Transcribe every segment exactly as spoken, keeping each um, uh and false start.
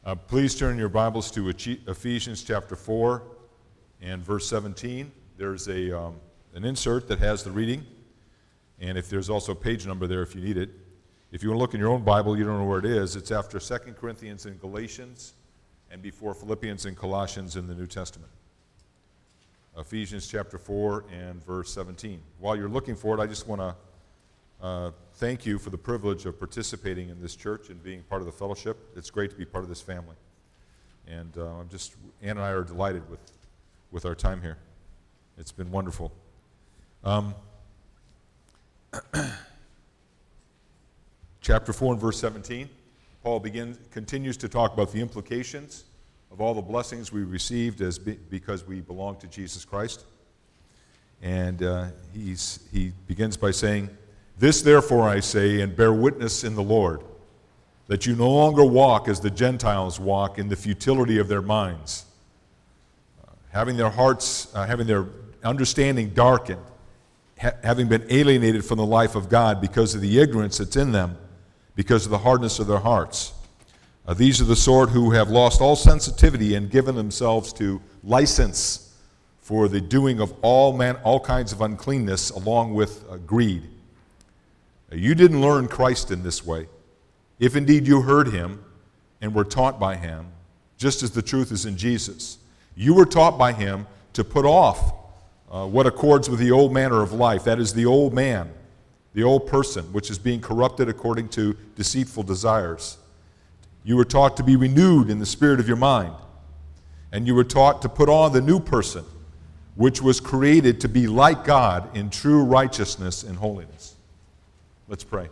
Uh, please turn your Bibles to Ephesians chapter four and verse seventeen. There's a um, an insert that has the reading, and if there's also a page number there if you need it. If you want to look in your own Bible, you don't know where it is. It's after Second Corinthians and Galatians, and before Philippians and Colossians in the New Testament. Ephesians chapter four and verse seventeen. While you're looking for it, I just want to uh, thank you for the privilege of participating in this church and being part of the fellowship. It's great to be part of this family. And uh, I'm just, Ann and I are delighted with, with our time here. It's been wonderful. Um, chapter four and verse seventeen, Paul begins, continues to talk about the implications of all the blessings we received as be, because we belong to Jesus Christ. And uh, he's, he begins by saying, "This therefore I say, and bear witness in the Lord, that you no longer walk as the Gentiles walk in the futility of their minds, uh, having their hearts, uh, having their understanding darkened, ha- having been alienated from the life of God because of the ignorance that's in them, because of the hardness of their hearts. Uh, these are the sort who have lost all sensitivity and given themselves to license for the doing of all man, all kinds of uncleanness, along with uh, greed. You didn't learn Christ in this way, if indeed you heard him and were taught by him, just as the truth is in Jesus. You were taught by him to put off uh, what accords with the old manner of life, that is the old man, the old person, which is being corrupted according to deceitful desires. You were taught to be renewed in the spirit of your mind, and you were taught to put on the new person, which was created to be like God in true righteousness and holiness." Let's pray.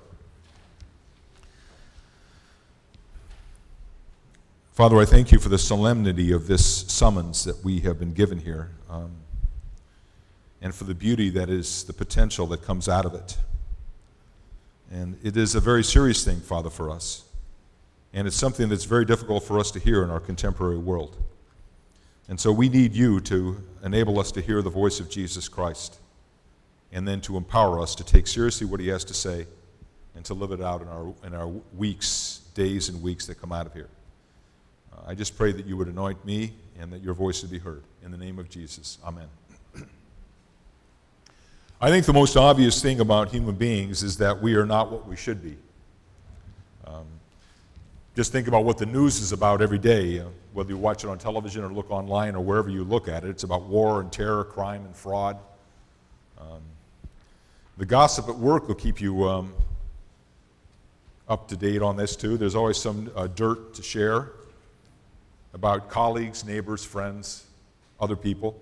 Father, I thank you for the solemnity of this summons that we have been given here, um, and for the beauty that is the potential that comes out of it. And it is a very serious thing, Father, for us. And it's something that's very difficult for us to hear in our contemporary world. And so we need you to enable us to hear the voice of Jesus Christ, and then to empower us to take seriously what he has to say and to live it out in our in our weeks, days and weeks that come out of here. Uh, I just pray that you would anoint me and that your voice would be heard. In the name of Jesus, amen. I think the most obvious thing about human beings is that we are not what we should be. Um, just think about what the news is about every day, uh, whether you watch it on television or look online or wherever you look at it. It's about war and terror, crime and fraud. Um, The gossip at work will keep you um, up to date on this too. There's always some uh, dirt to share about colleagues, neighbors, friends, other people.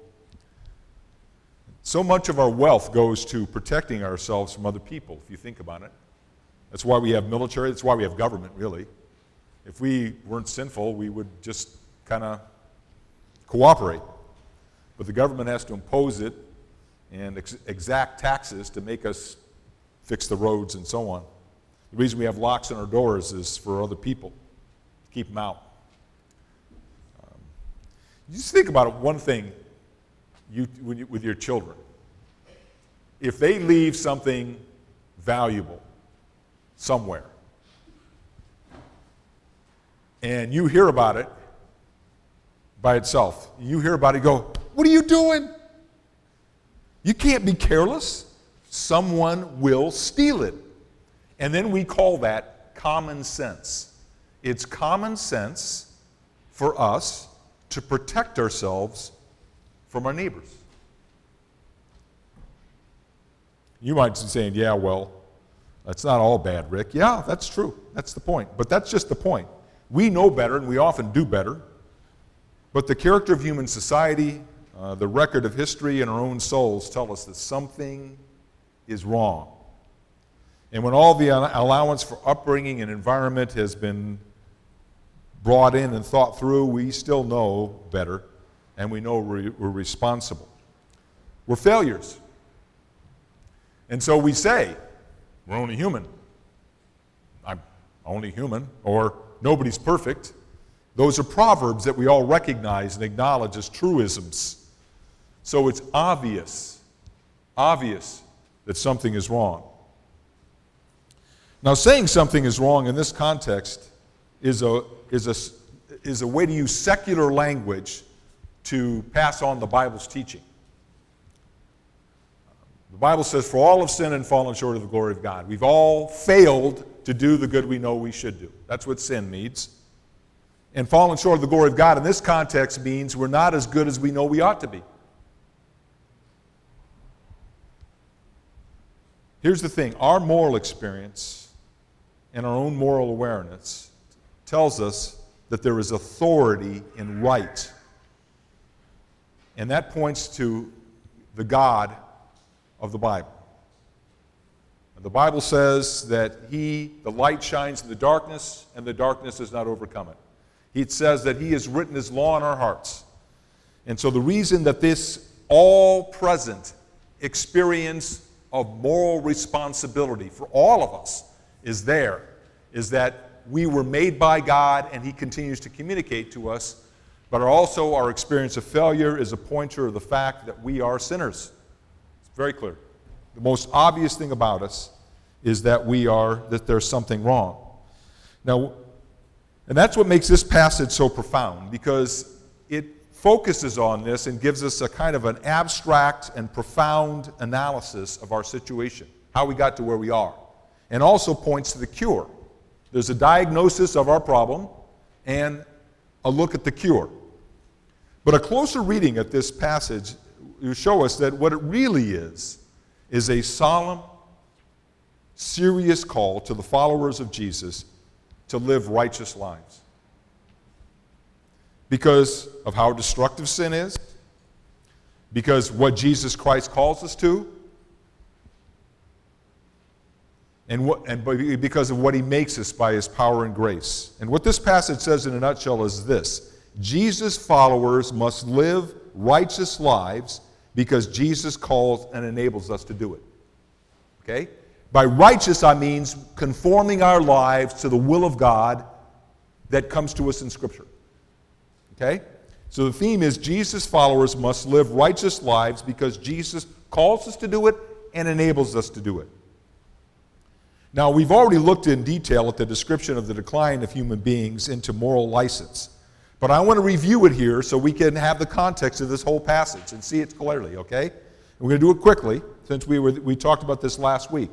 So much of our wealth goes to protecting ourselves from other people, if you think about it. That's why we have military, that's why we have government, really. If we weren't sinful, we would just kind of cooperate. But the government has to impose it and ex- exact taxes to make us fix the roads and so on. The reason we have locks on our doors is for other people, to keep them out. Um, you just think about it, one thing you, when you, with your children. If they leave something valuable somewhere, and you hear about it by itself, you hear about it, you go, "What are you doing? You can't be careless. Someone will steal it." And then we call that common sense. It's common sense for us to protect ourselves from our neighbors. You might be saying, "Yeah, well, that's not all bad, Rick." Yeah, that's true. That's the point. But that's just the point. We know better, and we often do better. But the character of human society, Uh, the record of history and our own souls tell us that something is wrong. And when all the allowance for upbringing and environment has been brought in and thought through, we still know better, and we know we're, we're responsible. We're failures. And so we say, "We're only human. I'm only human," or "Nobody's perfect." Those are proverbs that we all recognize and acknowledge as truisms. So it's obvious, obvious that something is wrong. Now, saying something is wrong in this context is a is a is a way to use secular language to pass on the Bible's teaching. The Bible says, for all have sinned and fallen short of the glory of God. We've all failed to do the good we know we should do. That's what sin means. And fallen short of the glory of God in this context means we're not as good as we know we ought to be. Here's the thing. Our moral experience and our own moral awareness tells us that there is authority in right. And that points to the God of the Bible. The Bible says that he, the light shines in the darkness, and the darkness does not overcome it. It says that he has written his law in our hearts. And so the reason that this all-present experience of moral responsibility for all of us is there, is that we were made by God and he continues to communicate to us, but also our experience of failure is a pointer of the fact that we are sinners. It's very clear. The most obvious thing about us is that we are, that there's something wrong. Now, and that's what makes this passage so profound, because it focuses on this and gives us a kind of an abstract and profound analysis of our situation, how we got to where we are, and also points to the cure. There's a diagnosis of our problem and a look at the cure. But a closer reading at this passage will show us that what it really is, is a solemn, serious call to the followers of Jesus to live righteous lives. Because of how destructive sin is, because what Jesus Christ calls us to, and, what, and because of what he makes us by his power and grace. And what this passage says in a nutshell is this: Jesus' followers must live righteous lives because Jesus calls and enables us to do it. Okay? By righteous, I mean conforming our lives to the will of God that comes to us in Scripture. Okay? So the theme is Jesus' followers must live righteous lives because Jesus calls us to do it and enables us to do it. Now, we've already looked in detail at the description of the decline of human beings into moral license. But I want to review it here so we can have the context of this whole passage and see it clearly, okay? And we're going to do it quickly since we, were, we talked about this last week.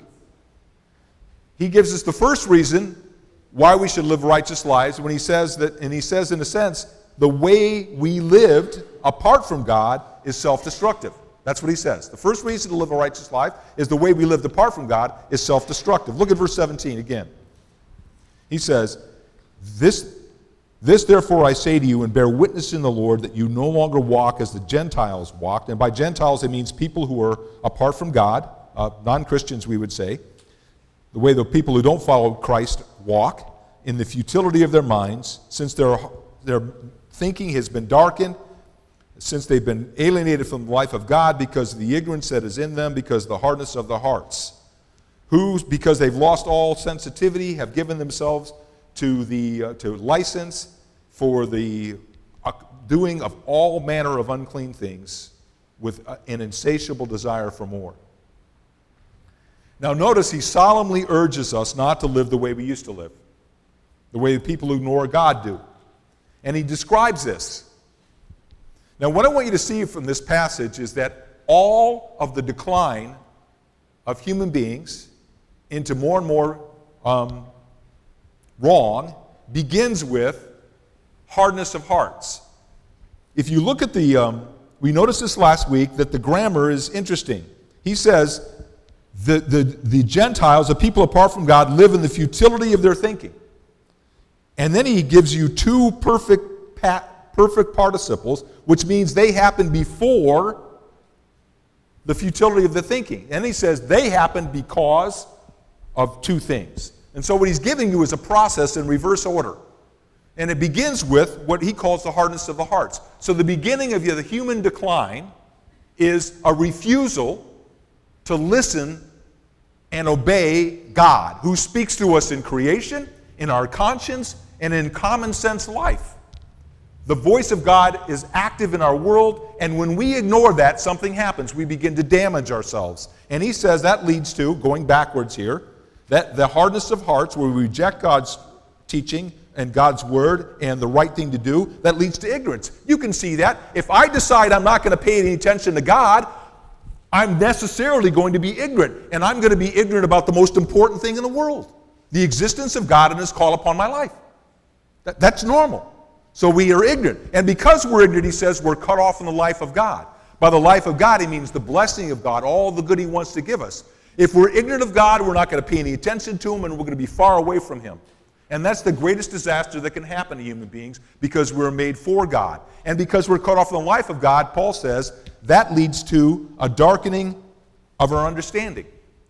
He gives us the first reason why we should live righteous lives when he says that, and he says in a sense, the way we lived apart from God is self-destructive. That's what he says. The first reason to live a righteous life is the way we lived apart from God is self-destructive. Look at verse seventeen again. He says, This, this therefore I say to you and bear witness in the Lord that you no longer walk as the Gentiles walked. And by Gentiles it means people who are apart from God, uh, non-Christians we would say. The way the people who don't follow Christ walk, in the futility of their minds, since their, their thinking has been darkened, since they've been alienated from the life of God because of the ignorance that is in them, because of the hardness of their hearts, who, because they've lost all sensitivity, have given themselves to the uh, to license for the uh, doing of all manner of unclean things with uh, an insatiable desire for more. Now notice he solemnly urges us not to live the way we used to live, the way the people who ignore God do. And he describes this. Now what I want you to see from this passage is that all of the decline of human beings into more and more um, wrong begins with hardness of hearts. If you look at the, um, we noticed this last week, that the grammar is interesting. He says, the, the, the Gentiles, the people apart from God, live in the futility of their thinking. And then he gives you two perfect, pat, perfect participles, which means they happen before the futility of the thinking. And he says they happen because of two things. And so what he's giving you is a process in reverse order. And it begins with what he calls the hardness of the hearts. So the beginning of the human decline is a refusal to listen and obey God, who speaks to us in creation, in our conscience, and in common sense life. The voice of God is active in our world, and when we ignore that, something happens. We begin to damage ourselves. And he says that leads to, going backwards here, that the hardness of hearts, where we reject God's teaching, and God's word and the right thing to do, that leads to ignorance. You can see that. If I decide I'm not going to pay any attention to God, I'm necessarily going to be ignorant, and I'm going to be ignorant about the most important thing in the world, the existence of God and his call upon my life. That, that's normal. So we are ignorant. And because we're ignorant, he says, we're cut off from the life of God. By the life of God, he means the blessing of God, all the good he wants to give us. If we're ignorant of God, we're not going to pay any attention to him, and we're going to be far away from him. And that's the greatest disaster that can happen to human beings, because we're made for God. And because we're cut off from the life of God, Paul says, that leads to a darkening of our understanding.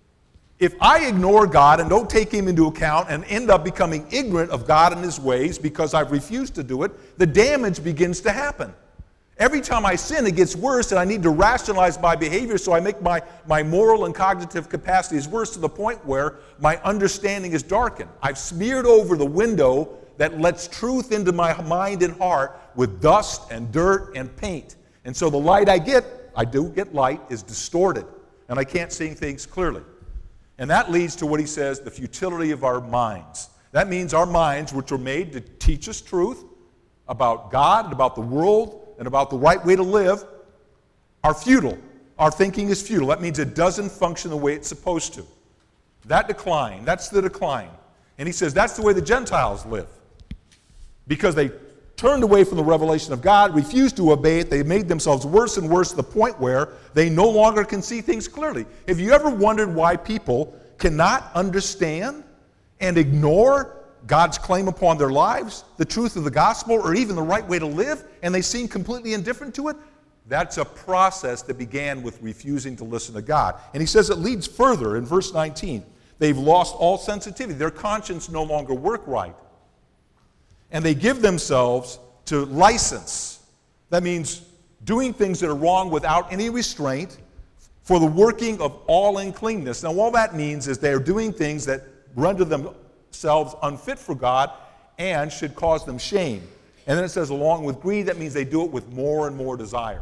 If I ignore God and don't take him into account and end up becoming ignorant of God and his ways because I've refused to do it, the damage begins to happen. Every time I sin, it gets worse, and I need to rationalize my behavior, so I make my, my moral and cognitive capacities worse to the point where my understanding is darkened. I've smeared over the window that lets truth into my mind and heart with dust and dirt and paint. And so the light I get, I do get light, is distorted, and I can't see things clearly. And that leads to what he says, the futility of our minds. That means our minds, which were made to teach us truth about God and about the world and about the right way to live, are futile. Our thinking is futile. That means it doesn't function the way it's supposed to. That decline, that's the decline. And he says that's the way the Gentiles live. Because they turned away from the revelation of God, refused to obey it, they made themselves worse and worse to the point where they no longer can see things clearly. Have you ever wondered why people cannot understand and ignore God's claim upon their lives, the truth of the gospel, or even the right way to live, and they seem completely indifferent to it? That's a process that began with refusing to listen to God. And he says it leads further in verse nineteen. They've lost all sensitivity. Their conscience no longer work right. And they give themselves to license. That means doing things that are wrong without any restraint for the working of all uncleanness. Now, all that means is they're doing things that render themselves unfit for God and should cause them shame. And then it says, along with greed, that means they do it with more and more desire.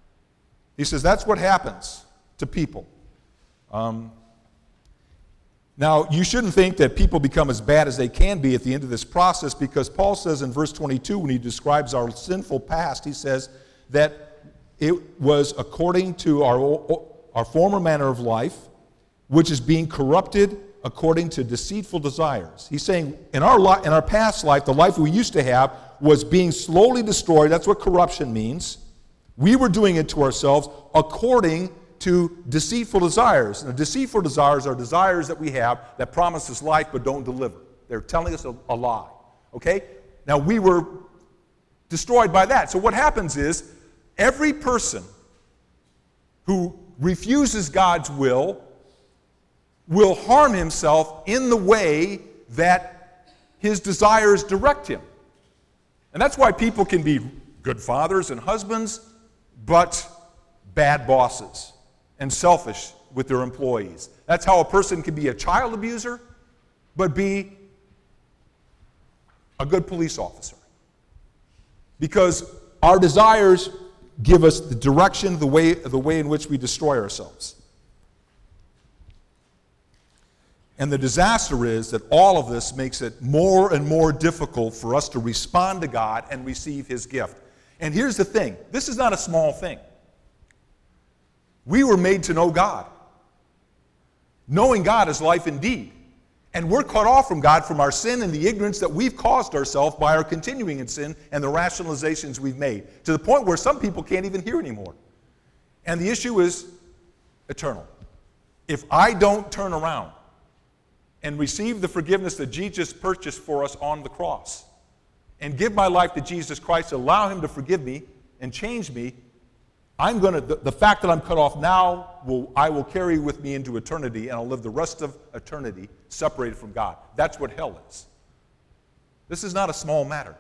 He says that's what happens to people. Um, Now, you shouldn't think that people become as bad as they can be at the end of this process, because Paul says in verse twenty-two, when he describes our sinful past, he says that it was according to our, our former manner of life, which is being corrupted according to deceitful desires. He's saying in our, li- in our past life, the life we used to have was being slowly destroyed. That's what corruption means. We were doing it to ourselves according to deceitful desires. And deceitful desires are desires that we have that promise us life but don't deliver. They're telling us a, a lie. Okay? Now, we were destroyed by that. So what happens is every person who refuses God's will will harm himself in the way that his desires direct him. And that's why people can be good fathers and husbands, but bad bosses and selfish with their employees. That's how a person can be a child abuser, but be a good police officer. Because our desires give us the direction, the way, the way in which we destroy ourselves. And the disaster is that all of this makes it more and more difficult for us to respond to God and receive his gift. And here's the thing, this is not a small thing. We were made to know God. Knowing God is life indeed. And we're cut off from God from our sin and the ignorance that we've caused ourselves by our continuing in sin and the rationalizations we've made, to the point where some people can't even hear anymore. And the issue is eternal. If I don't turn around and receive the forgiveness that Jesus purchased for us on the cross, and give my life to Jesus Christ, allow him to forgive me and change me, I'm going to, the, the fact that I'm cut off now, will I will carry with me into eternity, and I'll live the rest of eternity separated from God. That's what hell is. This is not a small matter.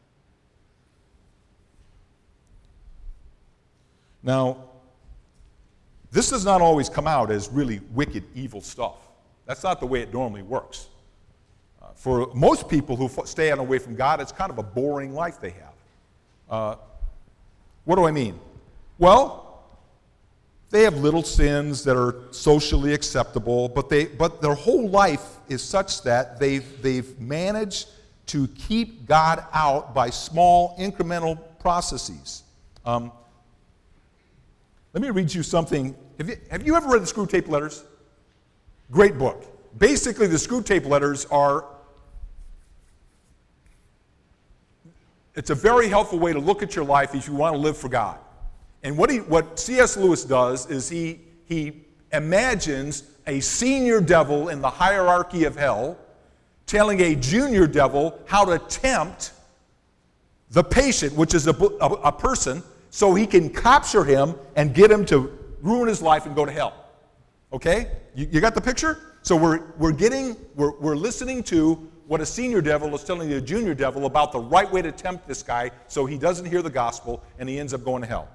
Now, this does not always come out as really wicked, evil stuff. That's not the way it normally works. Uh, for most people who f- stay away from God, it's kind of a boring life they have. Uh, what do I mean? Well, they have little sins that are socially acceptable, but they but their whole life is such that they've they've managed to keep God out by small incremental processes. Um, let me read you something. Have you, have you ever read the Screw Tape Letters? Great book. Basically, the Screw Tape Letters are, it's a very helpful way to look at your life if you want to live for God. And what he, what C S Lewis does is he, he imagines a senior devil in the hierarchy of hell telling a junior devil how to tempt the patient, which is a, a, a person, so he can capture him and get him to ruin his life and go to hell. Okay? You, you got the picture? So we're, we're getting, we're, we're listening to what a senior devil is telling the junior devil about the right way to tempt this guy so he doesn't hear the gospel and he ends up going to hell.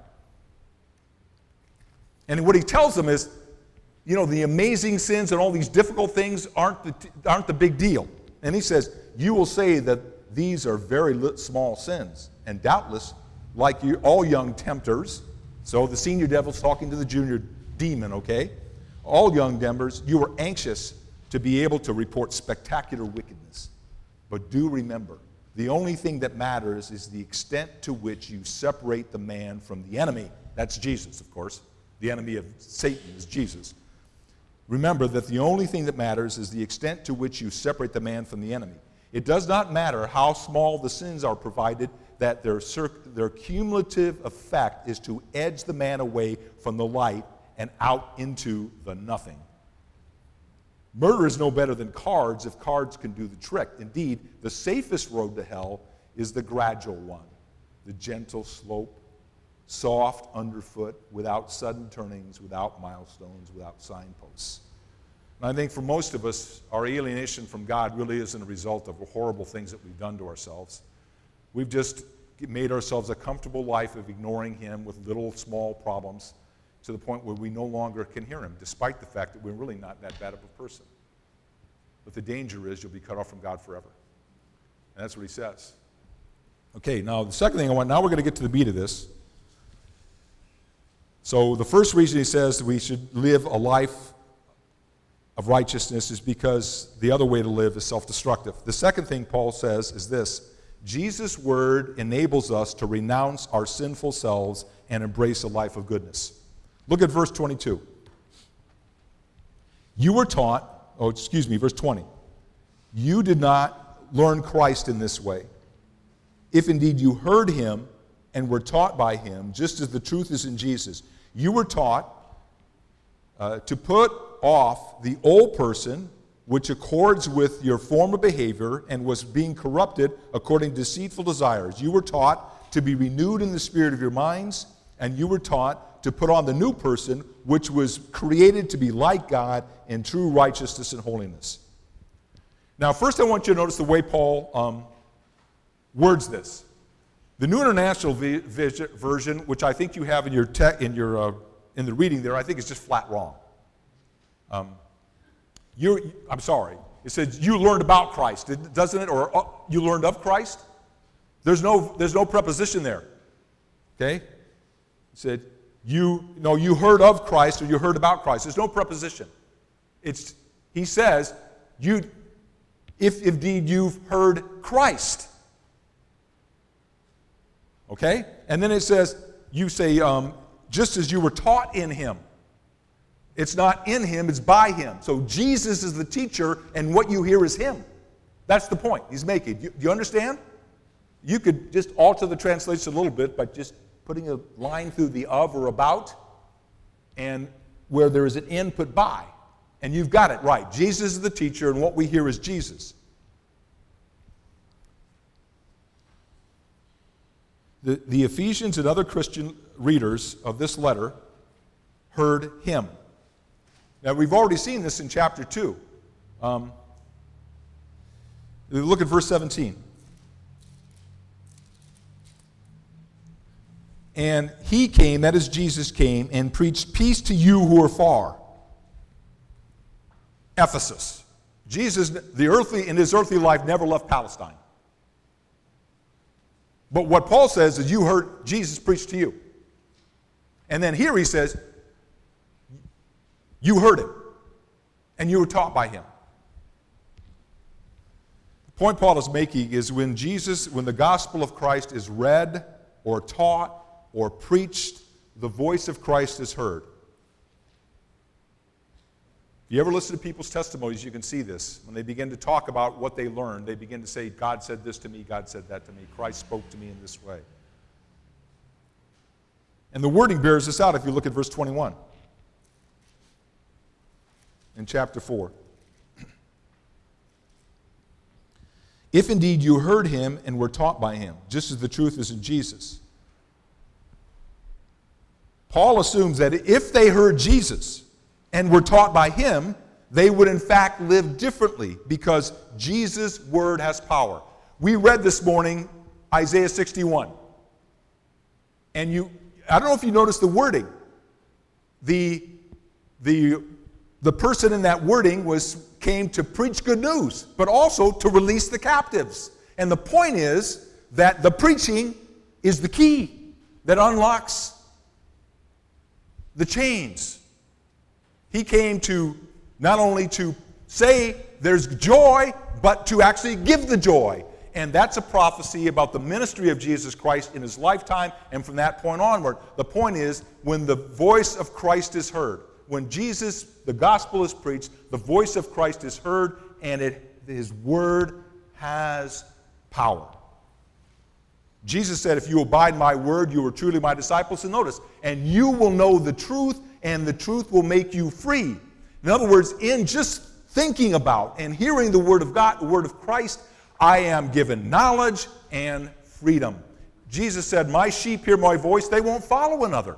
And what he tells them is, you know, the amazing sins and all these difficult things aren't the, aren't the big deal. And he says, you will say that these are very small sins. And doubtless, like you, all young tempters, so the senior devil's talking to the junior demon, okay? All young tempters, you are anxious to be able to report spectacular wickedness. But do remember, the only thing that matters is the extent to which you separate the man from the enemy. That's Jesus, of course. The enemy of Satan is Jesus. Remember that the only thing that matters is the extent to which you separate the man from the enemy. It does not matter how small the sins are, provided that their, circ- their cumulative effect is to edge the man away from the light and out into the nothing. Murder is no better than cards if cards can do the trick. Indeed, the safest road to hell is the gradual one, the gentle slope, soft underfoot, without sudden turnings, without milestones, without signposts. And I think for most of us, our alienation from God really isn't a result of horrible things that we've done to ourselves. We've just made ourselves a comfortable life of ignoring Him with little small problems to the point where we no longer can hear Him, despite the fact that we're really not that bad of a person. But the danger is you'll be cut off from God forever. And that's what He says. Okay, now the second thing I want, now we're going to get to the beat of this. So the first reason he says we should live a life of righteousness is because the other way to live is self-destructive. The second thing Paul says is this: Jesus' word enables us to renounce our sinful selves and embrace a life of goodness. Look at verse twenty-two. You were taught, oh, excuse me, verse twenty. You did not learn Christ in this way. If indeed you heard Him and were taught by Him, just as the truth is in Jesus. You were taught uh, to put off the old person, which accords with your former behavior and was being corrupted according to deceitful desires. You were taught to be renewed in the spirit of your minds, and you were taught to put on the new person, which was created to be like God in true righteousness and holiness. Now, first I want you to notice the way Paul um, words this. The New International Version, which I think you have in your te- in your uh, in the reading there, I think is just flat wrong. Um, you, I'm sorry. It says you learned about Christ, doesn't it? Or uh, you learned of Christ. There's no there's no preposition there. Okay. It said you no you heard of Christ or you heard about Christ. There's no preposition. It's he says you if indeed you've heard Christ. Okay? And then it says, you say, um, just as you were taught in Him. It's not in Him, it's by Him. So Jesus is the teacher, and what you hear is Him. That's the point he's making. Do you, you understand? You could just alter the translation a little bit by just putting a line through the of or about, and where there is an in, put by. And you've got it right. Jesus is the teacher, and what we hear is Jesus. The, the Ephesians and other Christian readers of this letter heard Him. Now, we've already seen this in chapter two. Um, look at verse seventeen. And He came, that is Jesus came, and preached peace to you who are far. Ephesus. Jesus, the earthly, in His earthly life, never left Palestine. But what Paul says is you heard Jesus preach to you. And then here he says, you heard Him, and you were taught by Him. point Paul is making is when Jesus, when the gospel of Christ is read or taught or preached, the voice of Christ is heard. If you ever listen to people's testimonies, you can see this. When they begin to talk about what they learned, they begin to say, God said this to me, God said that to me, Christ spoke to me in this way. And the wording bears this out if you look at verse twenty-one in chapter four. If indeed you heard him and were taught by him, just as the truth is in Jesus. Paul assumes that if they heard Jesus and were taught by him, they would in fact live differently because Jesus' word has power. We read this morning Isaiah sixty-one. And you, I don't know if you noticed the wording. The, the, the person in that wording was came to preach good news, but also to release the captives. And the point is that the preaching is the key that unlocks the chains. He came to not only to say there's joy, but to actually give the joy. And that's a prophecy about the ministry of Jesus Christ in his lifetime and from that point onward. The point is, when the voice of Christ is heard, when Jesus, the gospel is preached, the voice of Christ is heard, and it, his word has power. Jesus said, if you abide my word, you are truly my disciples. And notice, and you will know the truth, and the truth will make you free. In other words, in just thinking about and hearing the word of God, the word of Christ, I am given knowledge and freedom. Jesus said, my sheep hear my voice, they won't follow another.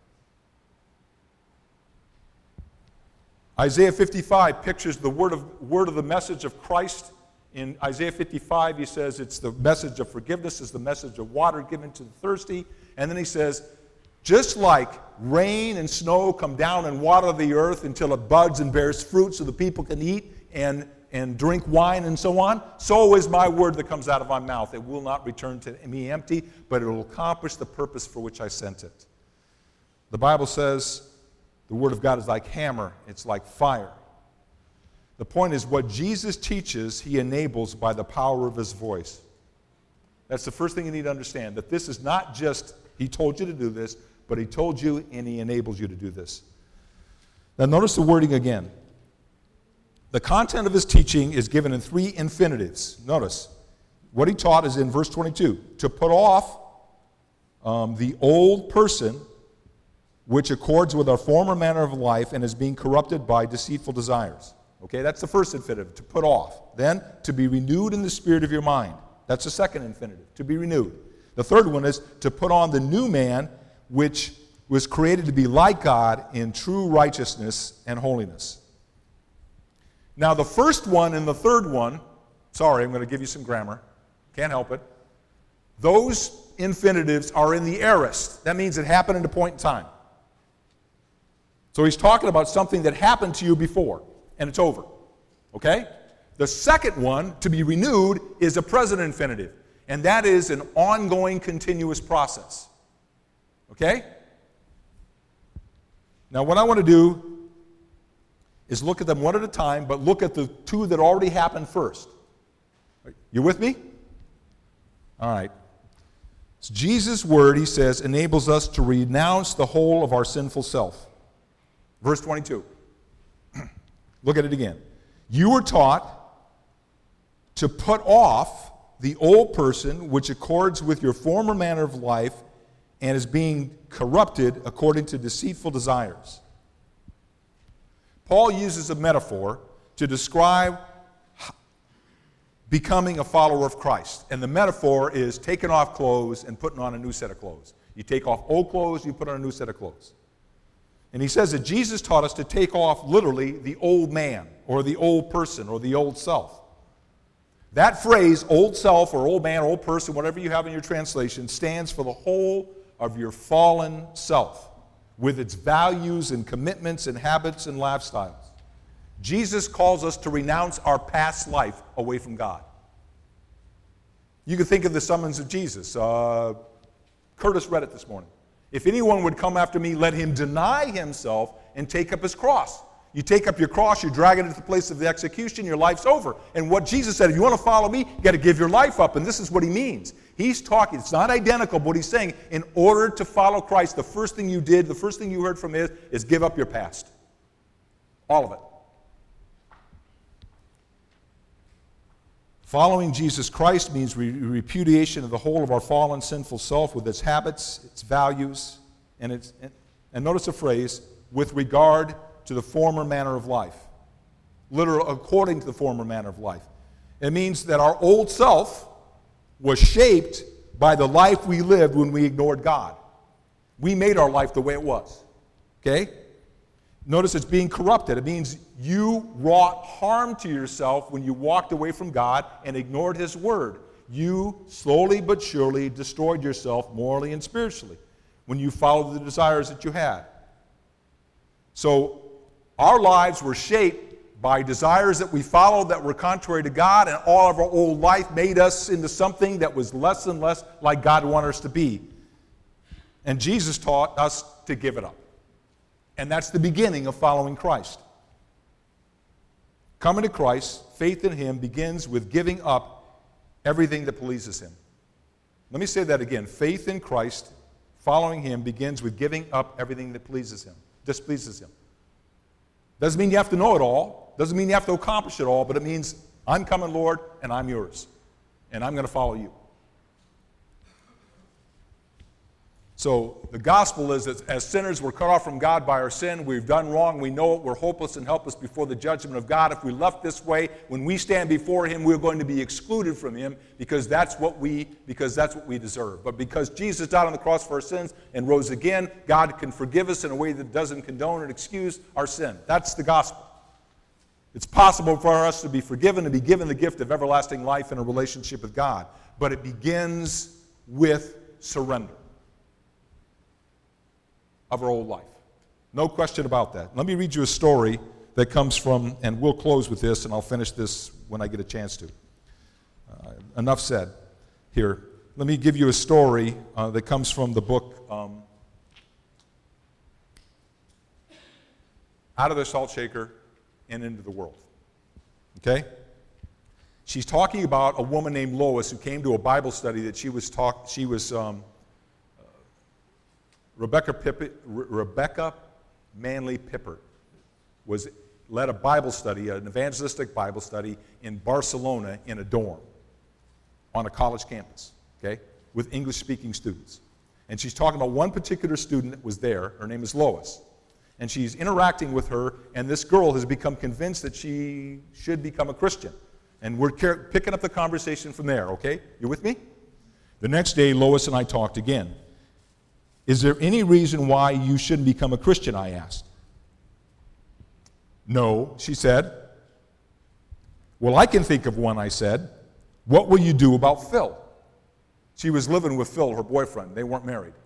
Isaiah fifty-five pictures the word of, word of the message of Christ. In Isaiah fifty-five, he says it's the message of forgiveness, it's the message of water given to the thirsty. And then he says, just like rain and snow come down and water the earth until it buds and bears fruit so the people can eat and, and drink wine and so on, so is my word that comes out of my mouth. It will not return to me empty, but it will accomplish the purpose for which I sent it. The Bible says the word of God is like hammer, it's like fire. The point is, what Jesus teaches, he enables by the power of his voice. That's the first thing you need to understand, that this is not just he told you to do this, but he told you and he enables you to do this. Now notice the wording again. The content of his teaching is given in three infinitives. Notice, what he taught is in verse twenty-two, to put off um, the old person which accords with our former manner of life and is being corrupted by deceitful desires. Okay, that's the first infinitive, to put off. Then, to be renewed in the spirit of your mind. That's the second infinitive, to be renewed. The third one is to put on the new man, which was created to be like God in true righteousness and holiness. Now, the first one and the third one, sorry, I'm going to give you some grammar. Can't help it. Those infinitives are in the aorist. That means it happened at a point in time. So he's talking about something that happened to you before, and it's over. Okay? The second one, to be renewed, is a present infinitive, and that is an ongoing, continuous process. Okay? Now, what I want to do is look at them one at a time, but look at the two that already happened first. You with me? All right. It's Jesus' word, he says, enables us to renounce the whole of our sinful self. Verse twenty-two. Look at it again. You were taught to put off the old person which accords with your former manner of life and is being corrupted according to deceitful desires. Paul uses a metaphor to describe becoming a follower of Christ. And the metaphor is taking off clothes and putting on a new set of clothes. You take off old clothes, you put on a new set of clothes. And he says that Jesus taught us to take off literally the old man or the old person or the old self. That phrase, old self or old man, old person, whatever you have in your translation, stands for the whole of your fallen self with its values and commitments and habits and lifestyles. Jesus calls us to renounce our past life away from God. You can think of the summons of Jesus. Uh, Curtis read it this morning. If anyone would come after me, let him deny himself and take up his cross. You take up your cross, you drag it into the place of the execution, your life's over. And what Jesus said, if you want to follow me, you got to give your life up. And this is what he means. He's talking, it's not identical, but he's saying, in order to follow Christ, the first thing you did, the first thing you heard from him is, is give up your past. All of it. Following Jesus Christ means re- repudiation of the whole of our fallen, sinful self with its habits, its values, and its, and, and notice the phrase, with regard to the former manner of life. Literally, according to the former manner of life. It means that our old self was shaped by the life we lived when we ignored God. We made our life the way it was. Okay? Notice it's being corrupted. It means you wrought harm to yourself when you walked away from God and ignored his word. You slowly but surely destroyed yourself morally and spiritually when you followed the desires that you had. So our lives were shaped by desires that we followed that were contrary to God, and all of our old life made us into something that was less and less like God wanted us to be. And Jesus taught us to give it up. And that's the beginning of following Christ. Coming to Christ, faith in him, begins with giving up everything that pleases him. Let me say that again. Faith in Christ, following him, begins with giving up everything that pleases him, displeases him. Doesn't mean you have to know it all. Doesn't mean you have to accomplish it all, but it means I'm coming, Lord, and I'm yours. And I'm going to follow you. So the gospel is that as sinners, we're cut off from God by our sin. We've done wrong. We know it. We're hopeless and helpless before the judgment of God. If we left this way, when we stand before him, we're going to be excluded from him because that's what we because that's what we deserve. But because Jesus died on the cross for our sins and rose again, God can forgive us in a way that doesn't condone and excuse our sin. That's the gospel. It's possible for us to be forgiven and be given the gift of everlasting life in a relationship with God. But it begins with surrender of our old life. No question about that. Let me read you a story that comes from, and we'll close with this, and I'll finish this when I get a chance to. Uh, enough said here. Let me give you a story uh, that comes from the book um, Out of the Salt Shaker and Into the World. Okay? She's talking about a woman named Lois who came to a Bible study that she was talk. She was um, Rebecca Pippert, Re- Rebecca Manley Pippert was led a Bible study, an evangelistic Bible study in Barcelona in a dorm on a college campus, okay, with English-speaking students. And she's talking about one particular student that was there. Her name is Lois. And she's interacting with her, and this girl has become convinced that she should become a Christian. And we're car- picking up the conversation from there, okay? You with me? The next day, Lois and I talked again. Is there any reason why you shouldn't become a Christian, I asked. No, she said. Well, I can think of one, I said. What will you do about Phil? She was living with Phil, her boyfriend. They weren't married.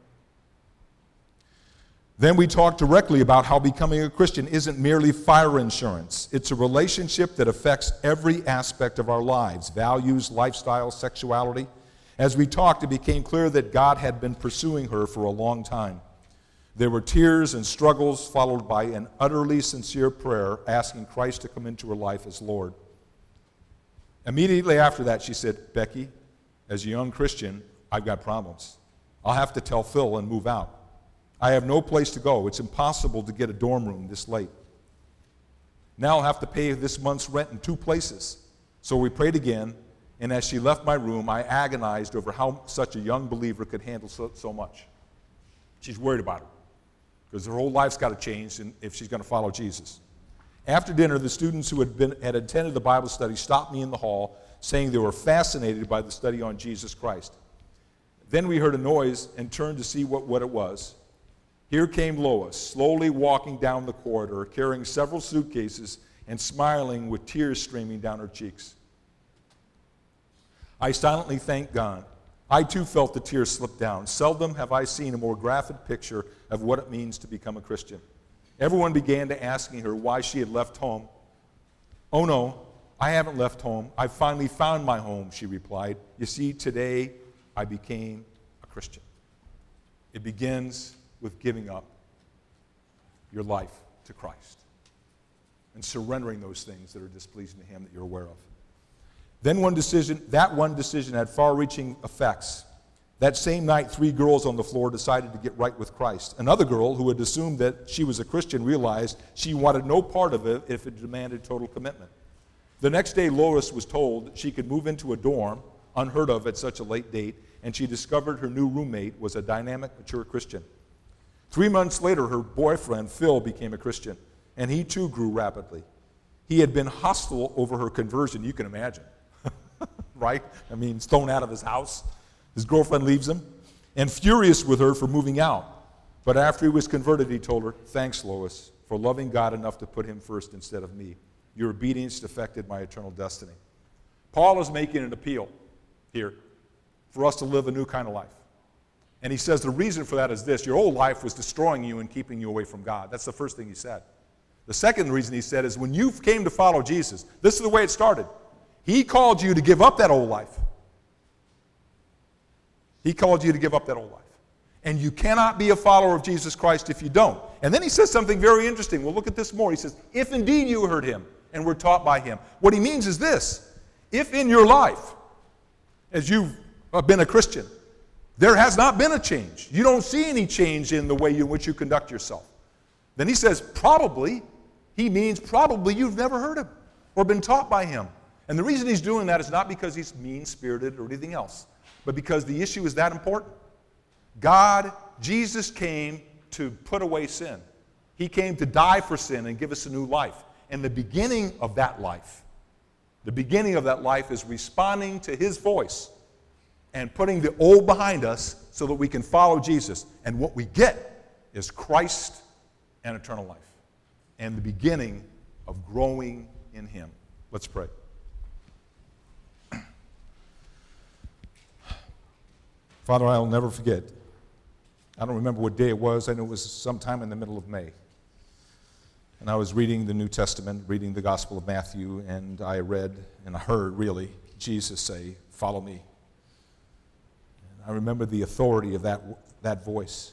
Then we talked directly about how becoming a Christian isn't merely fire insurance. It's a relationship that affects every aspect of our lives, values, lifestyle, sexuality. As we talked, it became clear that God had been pursuing her for a long time. There were tears and struggles followed by an utterly sincere prayer asking Christ to come into her life as Lord. Immediately after that, she said, Becky, as a young Christian, I've got problems. I'll have to tell Phil and move out. I have no place to go. It's impossible to get a dorm room this late. Now I'll have to pay this month's rent in two places. So we prayed again. And as she left my room, I agonized over how such a young believer could handle so, so much. She's worried about her because her whole life's got to change if she's going to follow Jesus. After dinner, the students who had, been, had attended the Bible study stopped me in the hall, saying they were fascinated by the study on Jesus Christ. Then we heard a noise and turned to see what, what it was. Here came Lois, slowly walking down the corridor, carrying several suitcases and smiling with tears streaming down her cheeks. I silently thanked God. I too felt the tears slip down. Seldom have I seen a more graphic picture of what it means to become a Christian. Everyone began to asking her why she had left home. Oh no, I haven't left home. I finally found my home, she replied. You see, today I became a Christian. It begins with giving up your life to Christ. and surrendering those things that are displeasing to him that you're aware of. Then one decision, that one decision had far-reaching effects. That same night, three girls on the floor decided to get right with Christ. Another girl, who had assumed that she was a Christian, realized she wanted no part of it if it demanded total commitment. The next day, Lois was told that she could move into a dorm, unheard of at such a late date, and she discovered her new roommate was a dynamic, mature Christian. Three months later, her boyfriend, Phil, became a Christian, and he too grew rapidly. He had been hostile over her conversion, you can imagine, right? I mean, he's thrown out of his house. His girlfriend leaves him, and furious with her for moving out. But after he was converted, he told her, "Thanks, Lois, for loving God enough to put him first instead of me. Your obedience affected my eternal destiny." Paul is making an appeal here for us to live a new kind of life. And he says the reason for that is this: your old life was destroying you and keeping you away from God. That's the first thing he said. The second reason he said is when you came to follow Jesus, this is the way it started. He called you to give up that old life. He called you to give up that old life. And you cannot be a follower of Jesus Christ if you don't. And then he says something very interesting. We'll look at this more. He says, if indeed you heard him and were taught by him. What he means is this: if in your life, as you've been a Christian, there has not been a change, you don't see any change in the way in which you conduct yourself, then he says probably, he means probably you've never heard him or been taught by him. And the reason he's doing that is not because he's mean-spirited or anything else, but because the issue is that important. God, Jesus came to put away sin. He came to die for sin and give us a new life. And the beginning of that life, the beginning of that life is responding to his voice and putting the old behind us so that we can follow Jesus. And what we get is Christ and eternal life, and the beginning of growing in him. Let's pray. Father, I'll never forget. I don't remember what day it was. I know it was sometime in the middle of May. And I was reading the New Testament, reading the Gospel of Matthew, and I read, and I heard, really, Jesus say, "Follow me." And I remember the authority of that, that voice.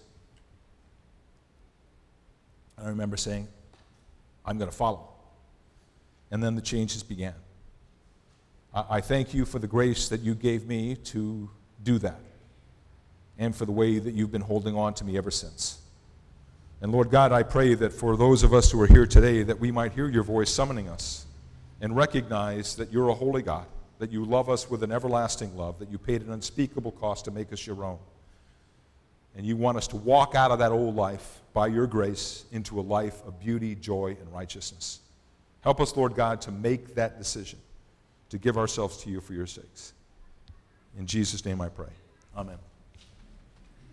I remember saying, I'm going to follow. And then the changes began. I, I thank you for the grace that you gave me to do that, and for the way that you've been holding on to me ever since. And Lord God, I pray that for those of us who are here today, that we might hear your voice summoning us and recognize that you're a holy God, that you love us with an everlasting love, that you paid an unspeakable cost to make us your own. And you want us to walk out of that old life by your grace into a life of beauty, joy, and righteousness. Help us, Lord God, to make that decision, to give ourselves to you for your sakes. In Jesus' name I pray. Amen.